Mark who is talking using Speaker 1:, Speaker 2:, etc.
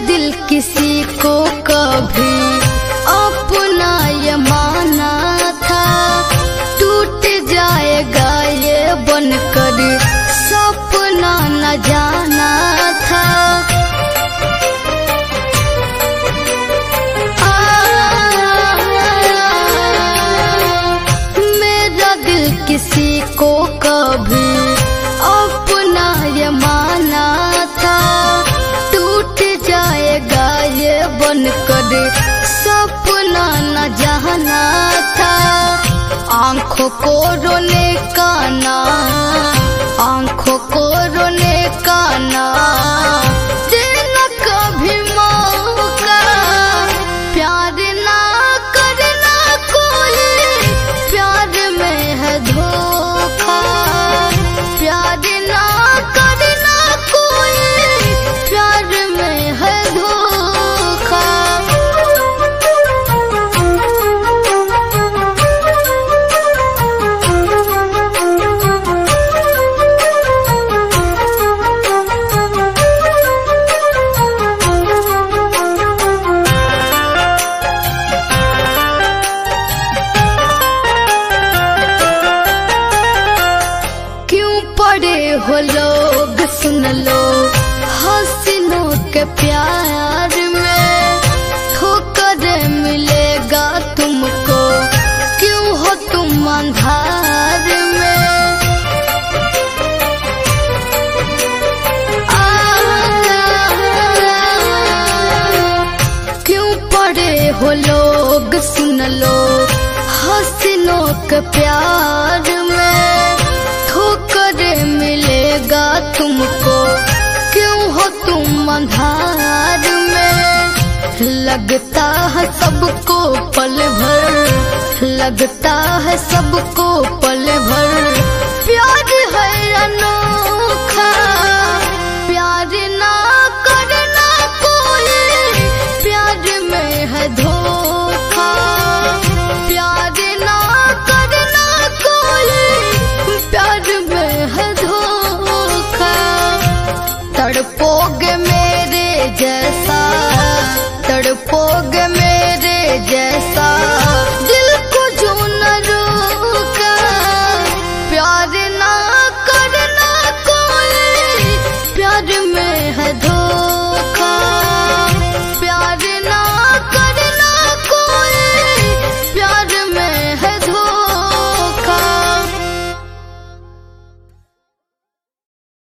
Speaker 1: दिल किसी को कभी अपना ये माना था, टूट जाएगा ये बनकर सपना न जाना था। मेरा दिल किसी को कभी अपना ये माना था, टूट जाएगा ये बनकर सपना न जाना था। आंखों को रोने का ना, आंखों को रोने का ना देना कभी मौका, प्यार ना करना कोई, प्यार में है धोखा। प्यार ना करना कोई, प्यार में है धोखा। पड़े हो लोग सुन लो हसीनों के प्यार में, ठोकर मिलेगा तुमको क्यों हो तुम अंधार में। क्यों पड़े हो लोग सुन लो हसीनों के प्यार में, ठोकर मिलेगा तुमको क्यों हो तुम अंधार में। लगता है सबको पल भर, लगता है सबको